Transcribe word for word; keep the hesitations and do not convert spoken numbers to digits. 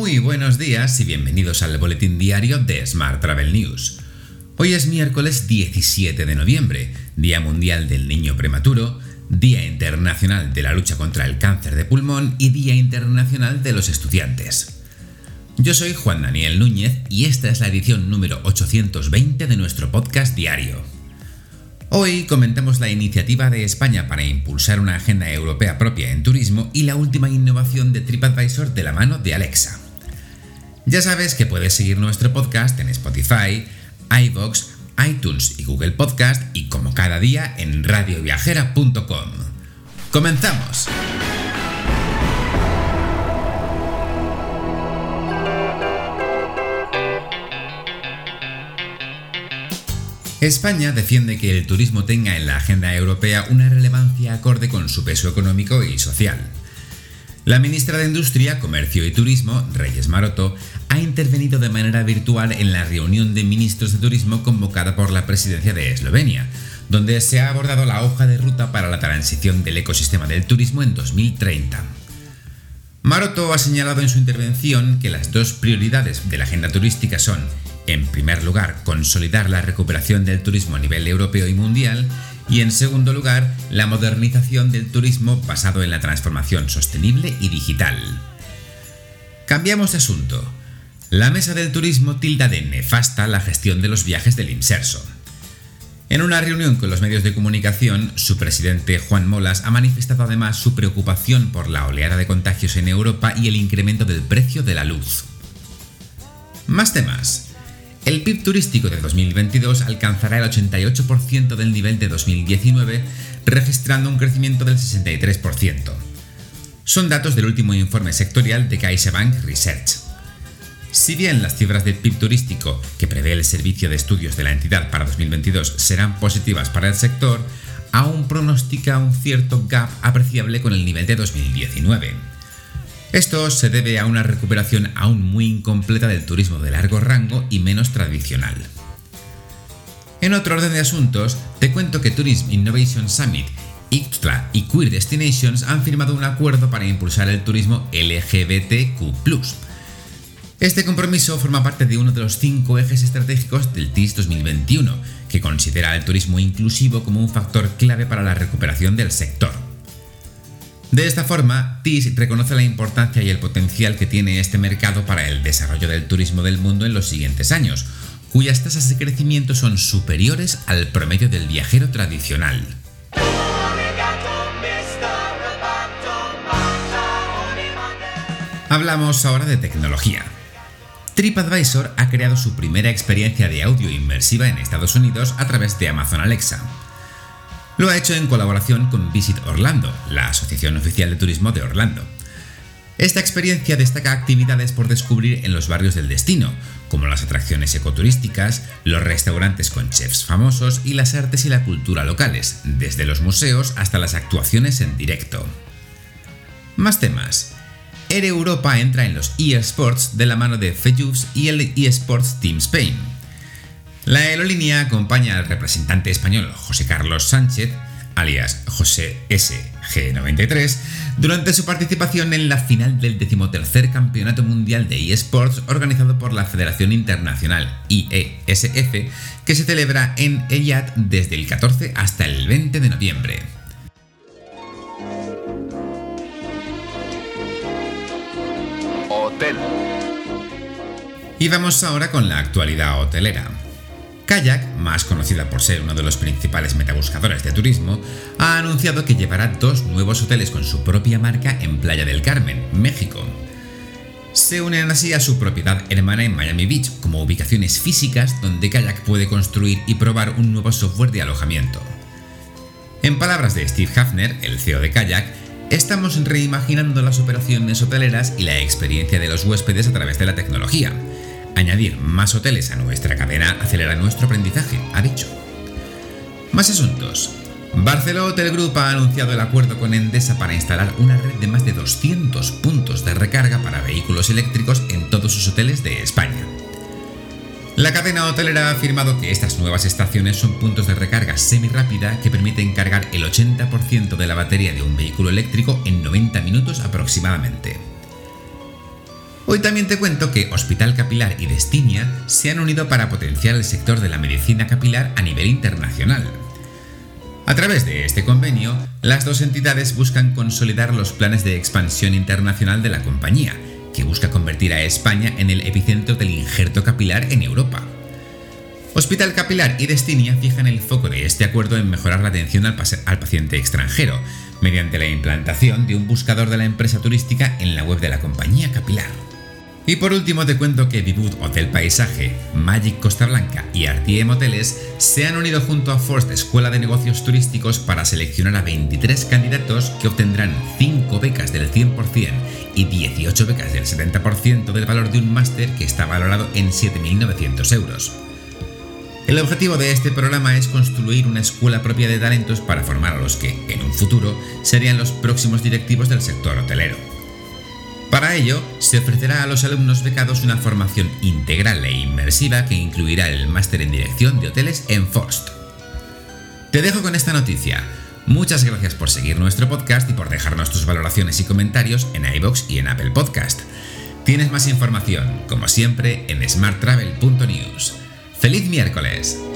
Muy buenos días y bienvenidos al boletín diario de Smart Travel News. Hoy es miércoles diecisiete de noviembre, Día Mundial del Niño Prematuro, Día Internacional de la Lucha contra el Cáncer de Pulmón y Día Internacional de los Estudiantes. Yo soy Juan Daniel Núñez y esta es la edición número ochocientos veinte de nuestro podcast diario. Hoy comentamos la iniciativa de España para impulsar una agenda europea propia en turismo y la última innovación de TripAdvisor de la mano de Alexa. Ya sabes que puedes seguir nuestro podcast en Spotify, iVoox, iTunes y Google Podcast y como cada día en radio viajera punto com. ¡Comenzamos! España defiende que el turismo tenga en la agenda europea una relevancia acorde con su peso económico y social. La ministra de Industria, Comercio y Turismo, Reyes Maroto, ha intervenido de manera virtual en la reunión de ministros de turismo convocada por la presidencia de Eslovenia, donde se ha abordado la hoja de ruta para la transición del ecosistema del turismo en dos mil treinta. Maroto ha señalado en su intervención que las dos prioridades de la agenda turística son, en primer lugar, consolidar la recuperación del turismo a nivel europeo y mundial, y en segundo lugar, la modernización del turismo basado en la transformación sostenible y digital. Cambiamos de asunto. La Mesa del Turismo tilda de nefasta la gestión de los viajes del Imserso. En una reunión con los medios de comunicación, su presidente Juan Molas ha manifestado además su preocupación por la oleada de contagios en Europa y el incremento del precio de la luz. Más temas. El P I B turístico de dos mil veintidós alcanzará el ochenta y ocho por ciento del nivel de dos mil diecinueve, registrando un crecimiento del sesenta y tres por ciento. Son datos del último informe sectorial de CaixaBank Research. Si bien las cifras del P I B turístico que prevé el Servicio de Estudios de la entidad para dos mil veintidós serán positivas para el sector, aún pronostica un cierto gap apreciable con el nivel de dos mil diecinueve. Esto se debe a una recuperación aún muy incompleta del turismo de largo rango y menos tradicional. En otro orden de asuntos, te cuento que Tourism Innovation Summit, I C T L A y Queer Destinations han firmado un acuerdo para impulsar el turismo L G B T Q plus. Este compromiso forma parte de uno de los cinco ejes estratégicos del T I S dos mil veintiuno, que considera el turismo inclusivo como un factor clave para la recuperación del sector. De esta forma, T I S reconoce la importancia y el potencial que tiene este mercado para el desarrollo del turismo del mundo en los siguientes años, cuyas tasas de crecimiento son superiores al promedio del viajero tradicional. Hablamos ahora de tecnología. TripAdvisor ha creado su primera experiencia de audio inmersiva en Estados Unidos a través de Amazon Alexa. Lo ha hecho en colaboración con Visit Orlando, la asociación oficial de turismo de Orlando. Esta experiencia destaca actividades por descubrir en los barrios del destino, como las atracciones ecoturísticas, los restaurantes con chefs famosos y las artes y la cultura locales, desde los museos hasta las actuaciones en directo. Más temas. Air Europa entra en los eSports de la mano de Fejus y el eSports Team Spain. La aerolínea acompaña al representante español José Carlos Sánchez, alias José S G noventa y tres, durante su participación en la final del decimotercer Campeonato Mundial de eSports organizado por la Federación Internacional I E S F, que se celebra en Eilat desde el catorce hasta el veinte de noviembre. Hotel. Y vamos ahora con la actualidad hotelera. Kayak, más conocida por ser uno de los principales metabuscadores de turismo, ha anunciado que llevará dos nuevos hoteles con su propia marca en Playa del Carmen, México. Se unen así a su propiedad hermana en Miami Beach como ubicaciones físicas donde Kayak puede construir y probar un nuevo software de alojamiento. En palabras de Steve Hafner, el C E O de Kayak, estamos reimaginando las operaciones hoteleras y la experiencia de los huéspedes a través de la tecnología. Añadir más hoteles a nuestra cadena acelera nuestro aprendizaje, ha dicho. Más asuntos. Barceló Hotel Group ha anunciado el acuerdo con Endesa para instalar una red de más de doscientos puntos de recarga para vehículos eléctricos en todos sus hoteles de España. La cadena hotelera ha afirmado que estas nuevas estaciones son puntos de recarga semirápida que permiten cargar el ochenta por ciento de la batería de un vehículo eléctrico en noventa minutos aproximadamente. Hoy también te cuento que Hospital Capilar y Destinia se han unido para potenciar el sector de la medicina capilar a nivel internacional. A través de este convenio, las dos entidades buscan consolidar los planes de expansión internacional de la compañía, que busca convertir a España en el epicentro del injerto capilar en Europa. Hospital Capilar y Destinia fijan el foco de este acuerdo en mejorar la atención al, al paciente extranjero, mediante la implantación de un buscador de la empresa turística en la web de la compañía capilar. Y por último te cuento que Vivud Hotel Paisaje, Magic Costa Blanca y Artiem Hoteles se han unido junto a Forst Escuela de Negocios Turísticos para seleccionar a veintitrés candidatos que obtendrán cinco becas del cien por ciento y dieciocho becas del setenta por ciento del valor de un máster que está valorado en siete mil novecientos euros. El objetivo de este programa es construir una escuela propia de talentos para formar a los que, en un futuro, serían los próximos directivos del sector hotelero. Para ello, se ofrecerá a los alumnos becados una formación integral e inmersiva que incluirá el máster en dirección de hoteles en Forst. Te dejo con esta noticia. Muchas gracias por seguir nuestro podcast y por dejarnos tus valoraciones y comentarios en iVoox y en Apple Podcast. Tienes más información, como siempre, en smart travel punto news. ¡Feliz miércoles!